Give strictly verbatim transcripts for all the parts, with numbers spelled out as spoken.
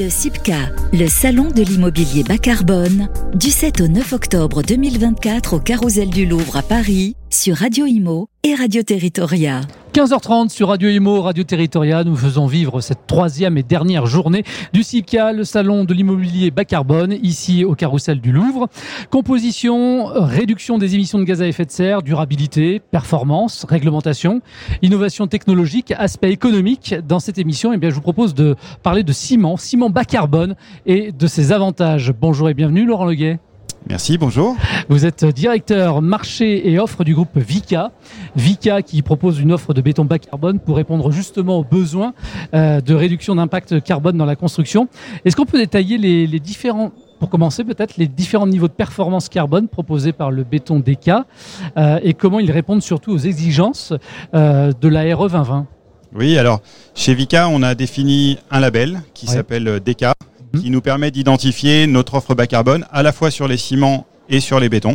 Le SIPCA, le salon de l'immobilier bas carbone, du sept au neuf octobre deux mille vingt-quatre au Carrousel du Louvre à Paris, sur Radio Imo et Radio Territoria. quinze heures trente sur Radio Imo, Radio Territoria, nous faisons vivre cette troisième et dernière journée du SIPCA, le salon de l'immobilier bas carbone, ici au Carrousel du Louvre. Composition, réduction des émissions de gaz à effet de serre, durabilité, performance, réglementation, innovation technologique, aspect économique. Dans cette émission, eh bien, je vous propose de parler de ciment, ciment bas carbone et de ses avantages. Bonjour et bienvenue Laurent Leguet. Merci, bonjour. Vous êtes directeur marché et offre du groupe Vicat. Vicat qui propose une offre de béton bas carbone pour répondre justement aux besoins euh, de réduction d'impact carbone dans la construction. Est-ce qu'on peut détailler les, les différents, pour commencer peut-être, les différents niveaux de performance carbone proposés par le béton D K euh, et comment ils répondent surtout aux exigences euh, de la R E vingt vingt? Oui, alors chez Vicat, on a défini un label qui ouais. s'appelle D K, qui nous permet d'identifier notre offre bas carbone à la fois sur les ciments et sur les bétons.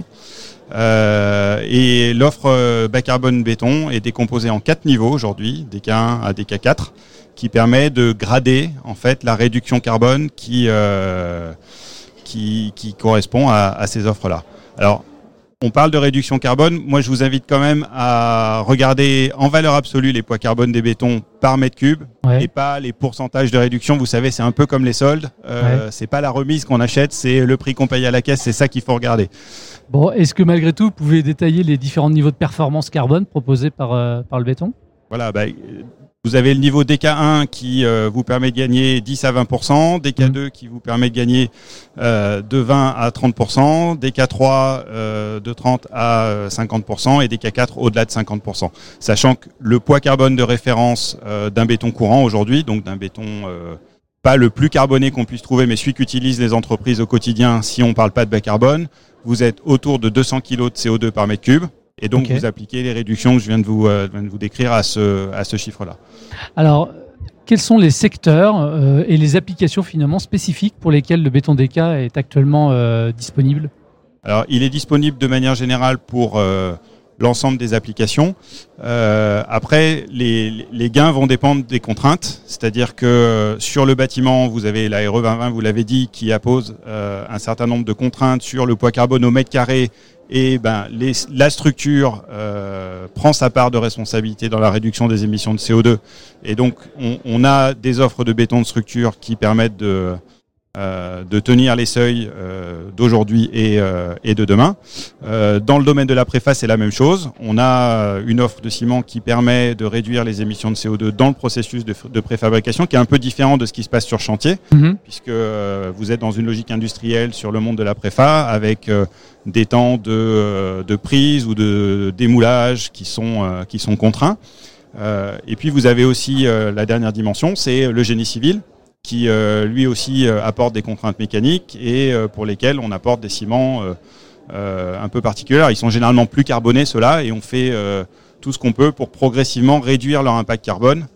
Euh, et l'offre bas carbone béton est décomposée en quatre niveaux aujourd'hui, D K un à D K quatre, qui permet de grader en fait la réduction carbone qui euh, qui, qui correspond à, à ces offres-là. Alors, on parle de réduction carbone. Moi, je vous invite quand même à regarder en valeur absolue les poids carbone des bétons par mètre cube ouais. et pas les pourcentages de réduction. Vous savez, c'est un peu comme les soldes. Euh, ouais. C'est pas la remise qu'on achète, c'est le prix qu'on paye à la caisse. C'est ça qu'il faut regarder. Bon, est-ce que malgré tout, vous pouvez détailler les différents niveaux de performance carbone proposés par, euh, par le béton ? Voilà, bah, vous avez le niveau D K un qui euh, vous permet de gagner dix à vingt pour cent, D K deux qui vous permet de gagner euh, de vingt à trente pour cent, D K trois euh, de trente à cinquante pour cent et D K quatre au-delà de cinquante pour cent. Sachant que le poids carbone de référence euh, d'un béton courant aujourd'hui, donc d'un béton euh, pas le plus carboné qu'on puisse trouver, mais celui qu'utilisent les entreprises au quotidien si on ne parle pas de bas carbone, vous êtes autour de deux cents kilos de C O deux par mètre cube. Et donc, okay. vous appliquez les réductions que je viens de vous, euh, viens de vous décrire à ce, à ce chiffre-là. Alors, quels sont les secteurs euh, et les applications finalement spécifiques pour lesquelles le béton D K est actuellement euh, disponible ? Alors, il est disponible de manière générale pour euh, l'ensemble des applications. Euh, après, les, les gains vont dépendre des contraintes. C'est-à-dire que sur le bâtiment, vous avez la R E vingt vingt, vous l'avez dit, qui impose euh, un certain nombre de contraintes sur le poids carbone au mètre carré. Et ben, les, la structure euh, prend sa part de responsabilité dans la réduction des émissions de C O deux. Et donc, on, on a des offres de béton de structure qui permettent de, euh, de tenir les seuils euh, d'aujourd'hui et, euh, et de demain. Euh, dans le domaine de la préface, c'est la même chose. On a une offre de ciment qui permet de réduire les émissions de C O deux dans le processus de, de préfabrication, qui est un peu différent de ce qui se passe sur chantier, mmh. puisque euh, vous êtes dans une logique industrielle sur le monde de la préfa, avec euh, des temps de, de prise ou de démoulage qui sont, euh, qui sont contraints. Euh, et puis vous avez aussi euh, la dernière dimension, c'est le génie civil, qui euh, lui aussi euh, apporte des contraintes mécaniques et euh, pour lesquelles on apporte des ciments euh, euh, un peu particuliers. Ils sont généralement plus carbonés, ceux-là, et on fait euh, tout ce qu'on peut pour progressivement réduire leur impact carbone.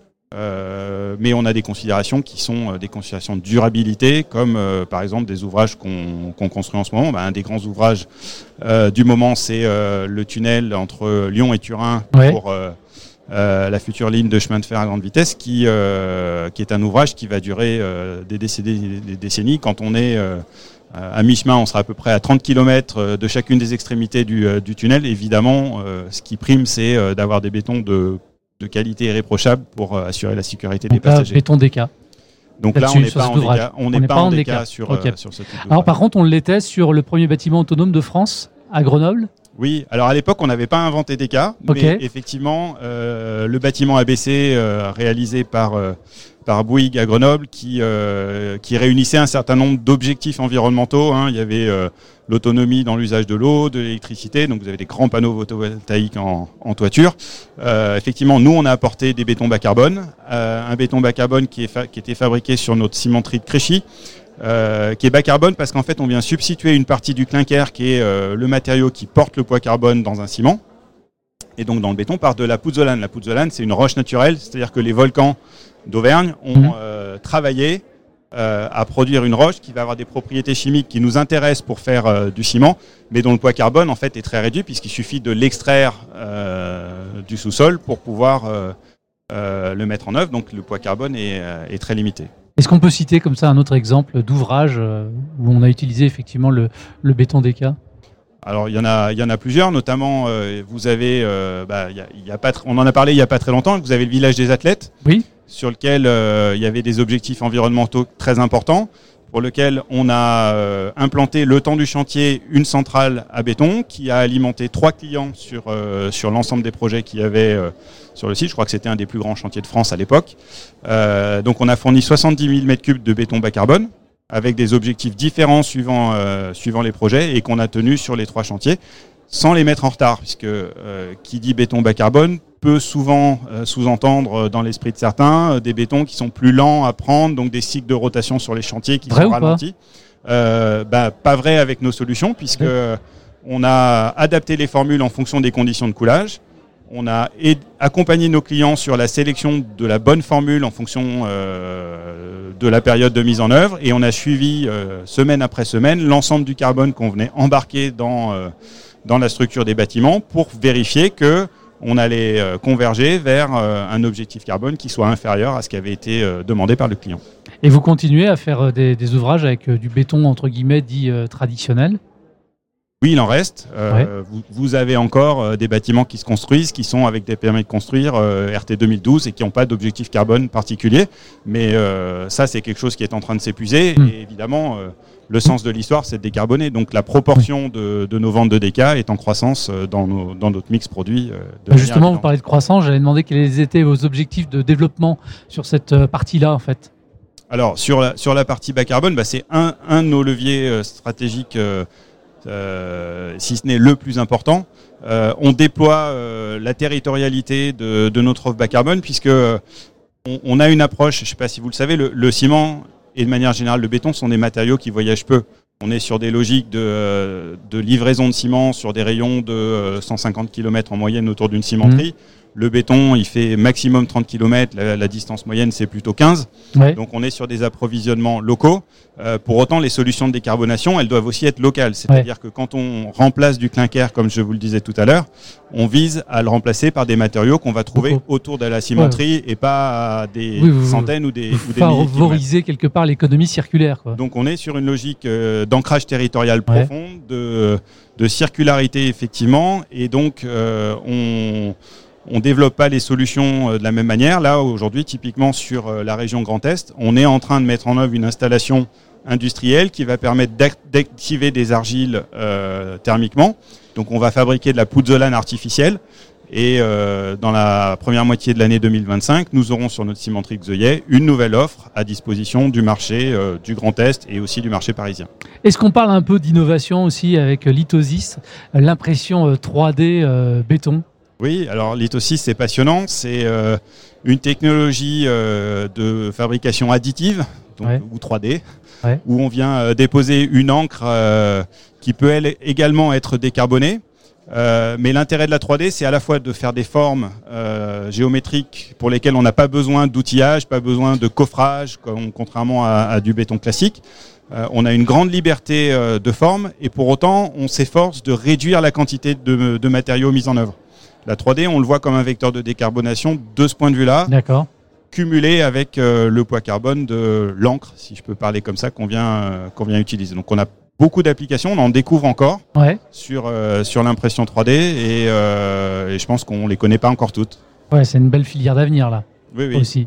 Euh, mais on a des considérations qui sont euh, des considérations de durabilité, comme euh, par exemple des ouvrages qu'on, qu'on construit en ce moment. Ben, un des grands ouvrages euh, du moment, c'est euh, le tunnel entre Lyon et Turin ouais. pour euh, euh, la future ligne de chemin de fer à grande vitesse, qui, euh, qui est un ouvrage qui va durer euh, des, décennies, des décennies. Quand on est euh, à mi-chemin, on sera à peu près à trente kilomètres de chacune des extrémités du, euh, du tunnel. Évidemment, euh, ce qui prime, c'est euh, d'avoir des bétons de de qualité irréprochable pour euh, assurer la sécurité Donc des passagers. Béton D K. Donc là, on n'est pas, pas, pas en D K sur, okay. euh, sur ce type d'ouvrage. Alors par contre, on l'était sur le premier bâtiment autonome de France, à Grenoble. Oui, alors à l'époque, on n'avait pas inventé D K, okay. mais effectivement, euh, le bâtiment A B C euh, réalisé par, euh, par Bouygues à Grenoble, qui, euh, qui réunissait un certain nombre d'objectifs environnementaux. Hein. Il y avait euh, l'autonomie dans l'usage de l'eau, de l'électricité, donc vous avez des grands panneaux photovoltaïques en, en toiture. Euh, effectivement, nous, on a apporté des bétons bas carbone, euh, un béton bas carbone qui, est fa- qui était fabriqué sur notre cimenterie de Créchy, Euh, qui est bas carbone parce qu'en fait on vient substituer une partie du clinker qui est euh, le matériau qui porte le poids carbone dans un ciment, et donc dans le béton par de la pouzzolane. La pouzzolane, c'est une roche naturelle, c'est-à-dire que les volcans d'Auvergne ont euh, travaillé euh, à produire une roche qui va avoir des propriétés chimiques qui nous intéressent pour faire euh, du ciment, mais dont le poids carbone en fait est très réduit puisqu'il suffit de l'extraire euh, du sous-sol pour pouvoir euh, euh, le mettre en œuvre, donc le poids carbone est, euh, est très limité. Est-ce qu'on peut citer comme ça un autre exemple d'ouvrage euh, où on a utilisé effectivement le, le béton D K ? Alors il y en a, il y en a plusieurs, notamment euh, vous avez, euh, bah, il y a, il y a pas, tr- on en a parlé il y a pas très longtemps. Vous avez le village des athlètes, oui, sur lequel euh, il y avait des objectifs environnementaux très importants, pour lequel on a euh, implanté le temps du chantier une centrale à béton qui a alimenté trois clients sur euh, sur l'ensemble des projets qu'il y avait euh, sur le site. Je crois que c'était un des plus grands chantiers de France à l'époque. Euh, donc on a fourni soixante-dix mille mètres cubes de béton bas carbone avec des objectifs différents suivant euh, suivant les projets et qu'on a tenus sur les trois chantiers sans les mettre en retard, puisque euh, qui dit béton bas carbone peut souvent euh, sous-entendre euh, dans l'esprit de certains euh, des bétons qui sont plus lents à prendre, donc des cycles de rotation sur les chantiers qui vrai sont ou ralentis. Euh, bah, pas vrai avec nos solutions, puisque ouais. on a adapté les formules en fonction des conditions de coulage. On a aid- accompagné nos clients sur la sélection de la bonne formule en fonction euh, de la période de mise en œuvre, et on a suivi euh, semaine après semaine l'ensemble du carbone qu'on venait embarquer dans euh, dans la structure des bâtiments pour vérifier que on allait euh, converger vers euh, un objectif carbone qui soit inférieur à ce qui avait été euh, demandé par le client. Et vous continuez à faire euh, des, des ouvrages avec euh, du béton entre guillemets dit euh, traditionnel ? Oui, il en reste. Euh, ouais. vous, vous avez encore euh, des bâtiments qui se construisent, qui sont avec des permis de construire euh, R T deux mille douze et qui n'ont pas d'objectif carbone particulier. Mais euh, ça, c'est quelque chose qui est en train de s'épuiser. Mmh. Et évidemment, euh, le sens de l'histoire, c'est de décarboner. Donc la proportion de, de nos ventes de D K est en croissance dans, nos, dans notre mix produit. De Justement, évidente. Vous parlez de croissance. J'allais demander quels étaient vos objectifs de développement sur cette partie-là, en fait. Alors, sur la, sur la partie bas carbone, bah, c'est un, un de nos leviers euh, stratégiques, euh, euh, si ce n'est le plus important. Euh, on déploie euh, la territorialité de, de notre offre bas carbone, puisque euh, on, on a une approche, je ne sais pas si vous le savez, le, le ciment et de manière générale le béton sont des matériaux qui voyagent peu. On est sur des logiques de, de livraison de ciment sur des rayons de cent cinquante kilomètres en moyenne autour d'une cimenterie. Mmh. Le béton, il fait maximum trente kilomètres, la, la distance moyenne, c'est plutôt quinze. Ouais. Donc on est sur des approvisionnements locaux. Euh, pour autant, les solutions de décarbonation, elles doivent aussi être locales. C'est-à-dire ouais. que quand on remplace du clinker, comme je vous le disais tout à l'heure, on vise à le remplacer par des matériaux qu'on va trouver oh. autour de la cimenterie ouais. et pas à des oui, oui, centaines oui. ou des, ou des milliers de favoriser quelque part l'économie circulaire, quoi. Donc on est sur une logique euh, d'ancrage territorial profond, ouais. de, de circularité effectivement, et donc euh, on... On ne développe pas les solutions de la même manière. Là, aujourd'hui, typiquement sur la région Grand Est, on est en train de mettre en œuvre une installation industrielle qui va permettre d'activer des argiles euh, thermiquement. Donc, on va fabriquer de la pouzzolane artificielle. Et euh, dans la première moitié de l'année deux mille vingt-cinq, nous aurons sur notre cimenterie Xeuillet une nouvelle offre à disposition du marché euh, du Grand Est et aussi du marché parisien. Est-ce qu'on parle un peu d'innovation aussi avec Litosys, l'impression trois D euh, béton ? Oui, alors Litosys, c'est passionnant. C'est euh, une technologie euh, de fabrication additive, donc, ouais. ou trois D, ouais. où on vient euh, déposer une encre euh, qui peut elle également être décarbonée. Euh, mais l'intérêt de la trois D, c'est à la fois de faire des formes euh, géométriques pour lesquelles on n'a pas besoin d'outillage, pas besoin de coffrage, comme, contrairement à, à du béton classique. Euh, on a une grande liberté euh, de forme et pour autant, on s'efforce de réduire la quantité de, de matériaux mis en œuvre. La trois D, on le voit comme un vecteur de décarbonation de ce point de vue-là, D'accord. cumulé avec euh, le poids carbone de l'encre, si je peux parler comme ça, qu'on vient, euh, qu'on vient utiliser. Donc on a beaucoup d'applications, on en découvre encore ouais. sur, euh, sur l'impression trois D et, euh, et je pense qu'on ne les connaît pas encore toutes. Ouais, c'est une belle filière d'avenir là, oui, oui. aussi.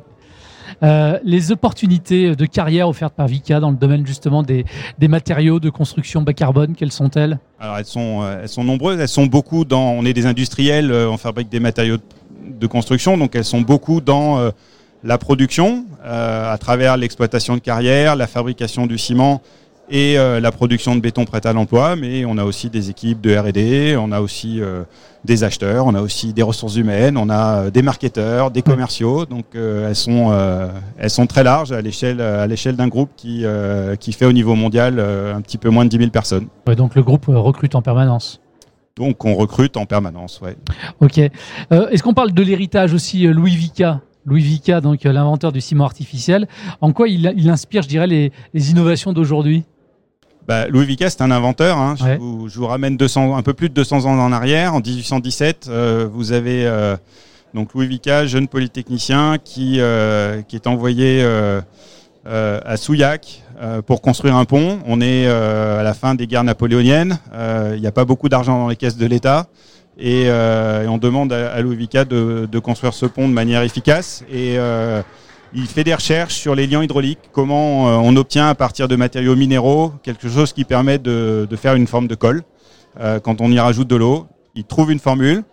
Euh, les opportunités de carrière offertes par Vicat dans le domaine justement des, des matériaux de construction bas carbone, quelles sont-elles ? Alors elles sont, elles sont nombreuses, elles sont beaucoup dans, on est des industriels, on fabrique des matériaux de construction, donc elles sont beaucoup dans euh, la production, euh, à travers l'exploitation de carrière, la fabrication du ciment et euh, la production de béton prêt à l'emploi, mais on a aussi des équipes de R et D, on a aussi euh, des acheteurs, on a aussi des ressources humaines, on a des marketeurs, des commerciaux, donc euh, elles sont euh, elles sont très larges à l'échelle à l'échelle d'un groupe qui euh, qui fait au niveau mondial euh, un petit peu moins de dix mille personnes. Ouais, donc le groupe recrute en permanence. Donc on recrute en permanence, ouais. Ok. Euh, est-ce qu'on parle de l'héritage aussi Louis Vicat ? Louis Vicat, donc l'inventeur du ciment artificiel. En quoi il, il inspire, je dirais, les, les innovations d'aujourd'hui ? Bah, Louis Vicat, c'est un inventeur. Hein. Ouais. Je, vous, je vous ramène deux cents, un peu plus de deux cents ans en arrière. En dix-huit cent dix-sept, euh, vous avez euh, donc Louis Vicat, jeune polytechnicien, qui, euh, qui est envoyé euh, euh, à Souillac euh, pour construire un pont. On est euh, à la fin des guerres napoléoniennes. Il euh, n'y a pas beaucoup d'argent dans les caisses de l'État. Et, euh, et on demande à, à Louis-Vicat de, de construire ce pont de manière efficace. Et euh, il fait des recherches sur les liants hydrauliques, comment euh, on obtient à partir de matériaux minéraux quelque chose qui permet de, de faire une forme de colle. Euh, quand on y rajoute de l'eau, il trouve une formule.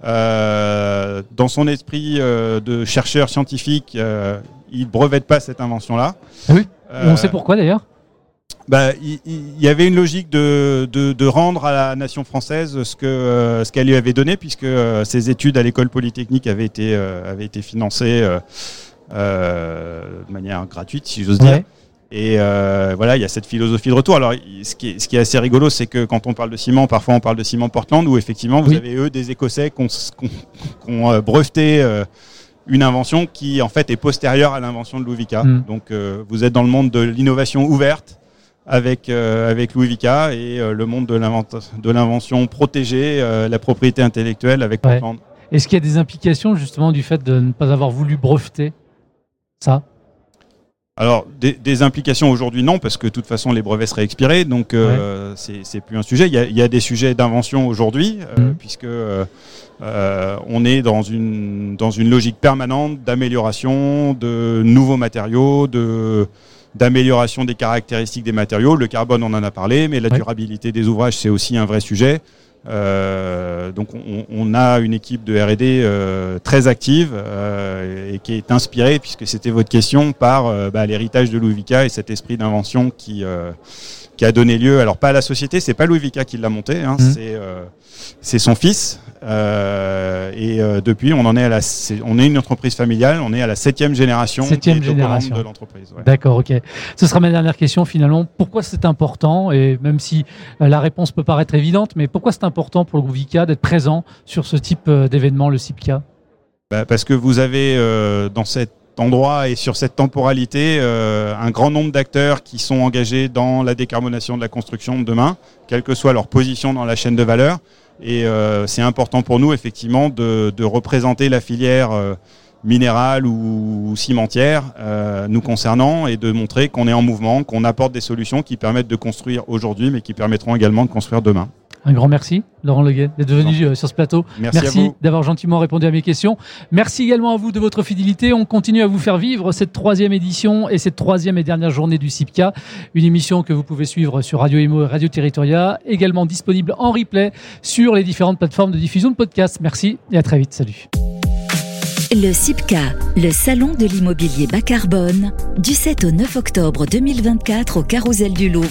Euh, dans son esprit euh, de chercheur scientifique, euh, il ne brevette pas cette invention-là. Oui. Et on sait pourquoi d'ailleurs. Bah, il, il y avait une logique de, de, de rendre à la nation française ce que euh, ce qu'elle lui avait donné, puisque euh, ses études à l'école polytechnique avaient été euh, avaient été financées euh, euh, de manière gratuite, si j'ose dire. Ouais. Et euh, voilà, il y a cette philosophie de retour. Alors, ce qui est, ce qui est assez rigolo, c'est que quand on parle de ciment, parfois on parle de ciment Portland, où effectivement vous oui. avez eux des Écossais qui ont, qui ont euh, breveté euh, une invention qui en fait est postérieure à l'invention de Louis-Vicat. Mm. Donc, euh, vous êtes dans le monde de l'innovation ouverte. Avec, euh, avec Louis-Vicat et euh, le monde de, de l'invention protégée, euh, la propriété intellectuelle avec ouais. Portland. Est-ce qu'il y a des implications justement du fait de ne pas avoir voulu breveter ça ? Alors, des, des implications aujourd'hui, non, parce que de toute façon, les brevets seraient expirés, donc euh, ouais. c'est, c'est plus un sujet. Il y a, il y a des sujets d'invention aujourd'hui, euh, mmh. puisque euh, euh, on est dans une, dans une logique permanente d'amélioration, de nouveaux matériaux, de... d'amélioration des caractéristiques des matériaux. Le carbone, on en a parlé, mais la ouais. durabilité des ouvrages, c'est aussi un vrai sujet. Euh, donc on, on a une équipe de R et D euh, très active euh, et qui est inspirée, puisque c'était votre question, par euh, bah, l'héritage de Louis-Vicat et cet esprit d'invention qui, euh, qui a donné lieu, alors pas à la société, c'est pas Louis-Vicat qui l'a monté, hein, mmh. c'est, euh, c'est son fils. Euh, et euh, depuis, on en est à la, c'est, on est une entreprise familiale, on est à la septième génération, septième génération de l'entreprise. Ouais. D'accord, ok. Ce sera ma dernière question finalement. Pourquoi c'est important, et même si euh, la réponse peut paraître évidente, mais pourquoi c'est important pour le groupe Vicat d'être présent sur ce type euh, d'événement, le CIPCA ? Bah, parce que vous avez euh, dans cet endroit et sur cette temporalité euh, un grand nombre d'acteurs qui sont engagés dans la décarbonation de la construction de demain, quelle que soit leur position dans la chaîne de valeur. Et euh, c'est important pour nous, effectivement, de, de représenter la filière euh, minérale ou, ou cimentière euh, nous concernant, et de montrer qu'on est en mouvement, qu'on apporte des solutions qui permettent de construire aujourd'hui, mais qui permettront également de construire demain. Un grand merci, Laurent Leguet, d'être venu euh, sur ce plateau. Merci, merci à vous. D'avoir gentiment répondu à mes questions. Merci également à vous de votre fidélité. On continue à vous faire vivre cette troisième édition et cette troisième et dernière journée du CIPCA. Une émission que vous pouvez suivre sur Radio Imo et Radio Territoria, également disponible en replay sur les différentes plateformes de diffusion de podcasts. Merci et à très vite. Salut. Le CIPCA, le salon de l'immobilier bas carbone, du sept au neuf octobre deux mille vingt-quatre au Carrousel du Louvre.